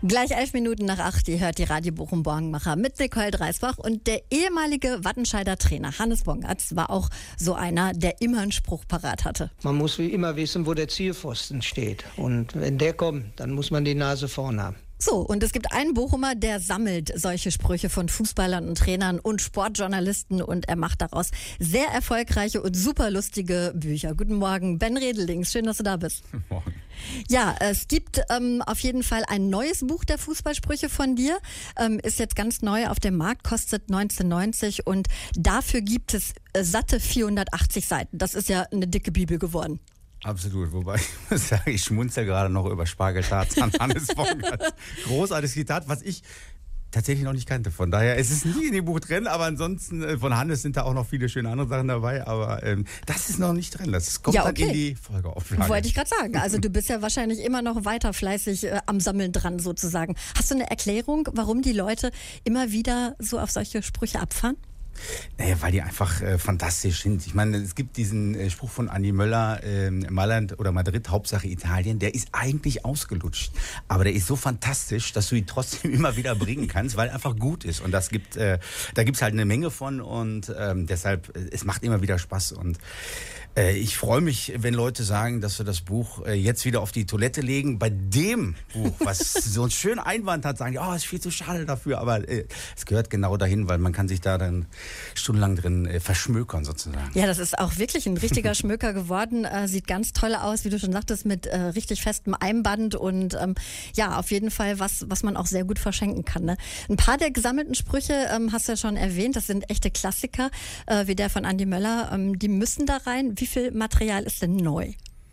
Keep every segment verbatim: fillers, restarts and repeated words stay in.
Gleich elf Minuten nach acht, ihr hört die Radio Bochum Morgenmacher mit Nicole Dreisbach. Und der ehemalige Wattenscheider Trainer Hannes Bongatz war auch so einer, der immer einen Spruch parat hatte. Man muss wie immer wissen, wo der Zielpfosten steht. Und wenn der kommt, dann muss man die Nase vorn haben. So, und es gibt einen Bochumer, der sammelt solche Sprüche von Fußballern und Trainern und Sportjournalisten und er macht daraus sehr erfolgreiche und super lustige Bücher. Guten Morgen, Ben Redelings, schön, dass du da bist. Guten Morgen. Ja, es gibt ähm, auf jeden Fall ein neues Buch der Fußballsprüche von dir, ähm, ist jetzt ganz neu auf dem Markt, kostet neunzehnhundert neunzig und dafür gibt es äh, satte vierhundertachtzig Seiten. Das ist ja eine dicke Bibel geworden. Absolut, wobei ich muss sagen, ich schmunzel gerade noch über Spargeltarzan Hannes Bongatz. Großartiges Zitat, was ich tatsächlich noch nicht kannte. Von daher, es ist nie in dem Buch drin, aber ansonsten äh, von Hannes sind da auch noch viele schöne andere Sachen dabei, aber ähm, das ist noch nicht drin. Das kommt ja, okay. dann in die Folgeauflage. Wollte ich gerade sagen. Also du bist ja wahrscheinlich immer noch weiter fleißig äh, am Sammeln dran sozusagen. Hast du eine Erklärung, warum die Leute immer wieder so auf solche Sprüche abfahren? Naja, weil die einfach äh, fantastisch sind. Ich meine, es gibt diesen äh, Spruch von Andi Möller, äh, Mailand oder Madrid, Hauptsache Italien, der ist eigentlich ausgelutscht. Aber der ist so fantastisch, dass du ihn trotzdem immer wieder bringen kannst, weil er einfach gut ist. Und das gibt, äh, da gibt's halt eine Menge von und ähm, deshalb, äh, es macht immer wieder Spaß. Und äh, ich freue mich, wenn Leute sagen, dass wir das Buch äh, jetzt wieder auf die Toilette legen. Bei dem Buch, was so einen schönen Einwand hat, sagen die, oh, ist viel zu schade dafür. Aber äh, es gehört genau dahin, weil man kann sich da dann stundenlang drin äh, verschmökern sozusagen. Ja, das ist auch wirklich ein richtiger Schmöker geworden. Äh, sieht ganz toll aus, wie du schon sagtest, mit äh, richtig festem Einband und ähm, ja, auf jeden Fall was, was man auch sehr gut verschenken kann. Ne? Ein paar der gesammelten Sprüche ähm, hast du ja schon erwähnt, das sind echte Klassiker, äh, wie der von Andi Möller. Ähm, die müssen da rein. Wie viel Material ist denn neu?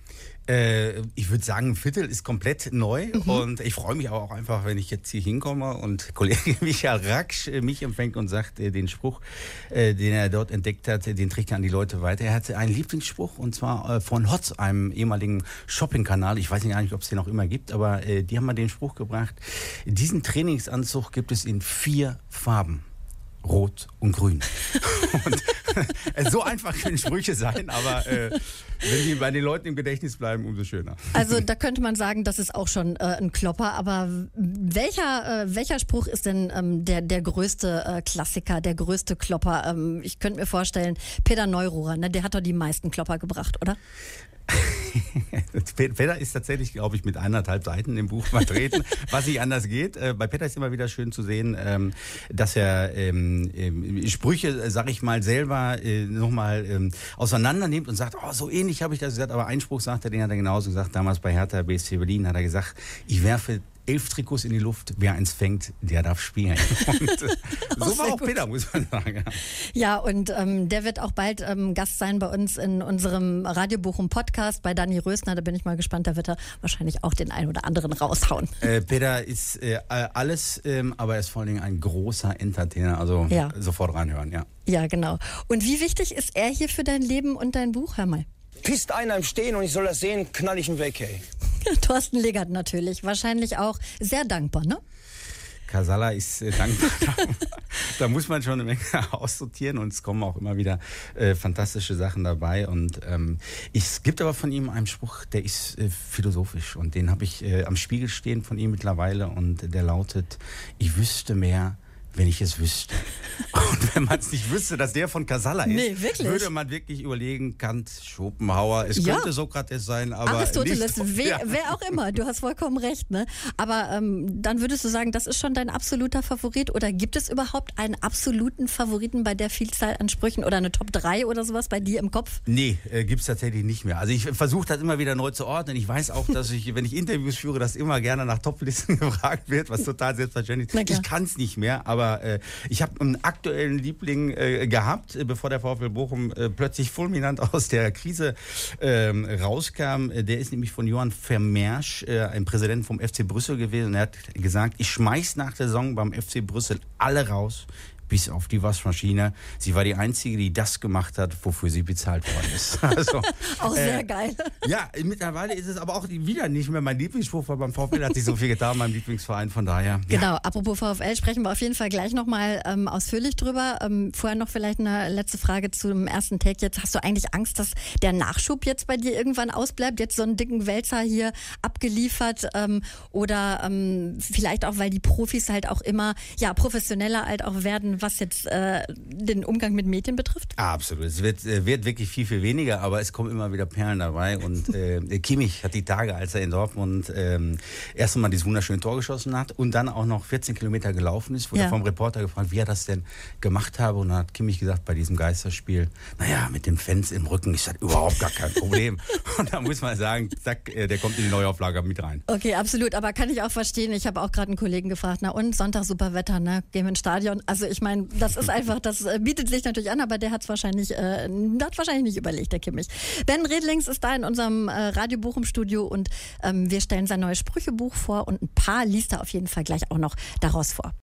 Äh, ich würde sagen, ein Viertel ist komplett neu mhm. und ich freue mich aber auch einfach, wenn ich jetzt hier hinkomme und Kollege Michael Raksch äh, mich empfängt und sagt, äh, den Spruch, äh, den er dort entdeckt hat, den trägt er an die Leute weiter. Er hatte einen Lieblingsspruch und zwar äh, von Hotz, einem ehemaligen Shopping-Kanal. Ich weiß nicht gar nicht, ob es den noch immer gibt, aber äh, die haben mal den Spruch gebracht, diesen Trainingsanzug gibt es in vier Farben. Rot und Grün. Und äh, so einfach können Sprüche sein, aber äh, wenn die bei den Leuten im Gedächtnis bleiben, umso schöner. Also da könnte man sagen, das ist auch schon äh, ein Klopper, aber welcher, äh, welcher Spruch ist denn ähm, der, der größte äh, Klassiker, der größte Klopper? Ähm, ich könnte mir vorstellen, Peter Neururer, ne, der hat doch die meisten Klopper gebracht, oder? Peter ist tatsächlich, glaube ich, mit eineinhalb Seiten im Buch vertreten, was nicht anders geht. Äh, bei Peter ist immer wieder schön zu sehen, ähm, dass er ähm, ähm, Sprüche, sag ich mal, selber äh, nochmal ähm, auseinander nimmt und sagt, oh, so ähnlich habe ich das gesagt. Aber einen Spruch sagt er, den hat er genauso gesagt. Damals bei Hertha B S C Berlin hat er gesagt, ich werfe elf Trikots in die Luft, wer eins fängt, der darf spielen. Und, äh, so war auch gut. Peter, muss man sagen. Ja, und ähm, der wird auch bald ähm, Gast sein bei uns in unserem Radio Bochum Podcast bei Dani Rösner. Da bin ich mal gespannt, da wird er wahrscheinlich auch den einen oder anderen raushauen. Äh, Peter ist äh, alles, ähm, aber er ist vor allen Dingen ein großer Entertainer, also ja. sofort reinhören, ja. Ja, genau. Und wie wichtig ist er hier für dein Leben und dein Buch, hör mal? Pisst einer im Stehen und ich soll das sehen, knall ich ihn weg, ey. Thorsten Legert natürlich, wahrscheinlich auch sehr dankbar, ne? Casala ist äh, dankbar. Da muss man schon eine Menge aussortieren und es kommen auch immer wieder äh, fantastische Sachen dabei. Und ähm, es gibt aber von ihm einen Spruch, der ist äh, philosophisch und den habe ich äh, am Spiegel stehen von ihm mittlerweile und der lautet, ich wüsste mehr, wenn ich es wüsste. Und wenn man es nicht wüsste, dass der von Casala ist, nee, wirklich? würde man wirklich überlegen, Kant, Schopenhauer, es ja. könnte Sokrates sein, aber Aristoteles, nicht, wer, ja. wer auch immer, du hast vollkommen recht. Ne? Aber ähm, dann würdest du sagen, das ist schon dein absoluter Favorit oder gibt es überhaupt einen absoluten Favoriten bei der Vielzahl an Sprüchen oder eine Top drei oder sowas bei dir im Kopf? Nee, äh, gibt es tatsächlich nicht mehr. Also ich versuche das immer wieder neu zu ordnen. Ich weiß auch, dass ich, wenn ich Interviews führe, dass immer gerne nach Toplisten gefragt wird, was total selbstverständlich ist. Ich kann es nicht mehr, aber Aber äh, ich habe einen aktuellen Liebling äh, gehabt, äh, bevor der VfL Bochum äh, plötzlich fulminant aus der Krise äh, rauskam. Der ist nämlich von Johann Vermersch, äh, ein Präsident vom F C Brüssel gewesen. Er hat gesagt, ich schmeiß nach der Saison beim F C Brüssel alle raus, bis auf die Waschmaschine. Sie war die Einzige, die das gemacht hat, wofür sie bezahlt worden ist. Also, auch sehr äh, geil. Ja, mittlerweile ist es aber auch wieder nicht mehr mein Lieblingsspruch, weil beim VfL hat sich so viel getan, mein Lieblingsverein, von daher. Ja. Genau, apropos VfL, sprechen wir auf jeden Fall gleich nochmal ähm, ausführlich drüber. Ähm, vorher noch vielleicht eine letzte Frage zum ersten Take. Jetzt hast du eigentlich Angst, dass der Nachschub jetzt bei dir irgendwann ausbleibt? Jetzt so einen dicken Wälzer hier abgeliefert ähm, oder ähm, vielleicht auch, weil die Profis halt auch immer ja professioneller halt auch werden, was jetzt äh, den Umgang mit Medien betrifft? Absolut. Es wird, äh, wird wirklich viel, viel weniger, aber es kommen immer wieder Perlen dabei. Und äh, Kimmich hat die Tage, als er in Dortmund ähm, erst einmal dieses wunderschöne Tor geschossen hat und dann auch noch vierzehn Kilometer gelaufen ist, wurde Ja. vom Reporter gefragt, wie er das denn gemacht habe. Und dann hat Kimmich gesagt, bei diesem Geisterspiel, naja, mit den Fans im Rücken ist das überhaupt gar kein Problem. Und da muss man sagen, zack, äh, der kommt in die Neuauflage mit rein. Okay, absolut. Aber kann ich auch verstehen. Ich habe auch gerade einen Kollegen gefragt, na und Sonntag super Wetter, ne? Gehen wir ins Stadion. Also ich meine, das ist einfach, das äh, bietet sich natürlich an, aber der hat es wahrscheinlich, äh, hat wahrscheinlich nicht überlegt, der Kimmich. Ben Redlings ist da in unserem äh, Radio Bochum Studio und ähm, wir stellen sein neues Sprüchebuch vor und ein paar liest er auf jeden Fall gleich auch noch daraus vor.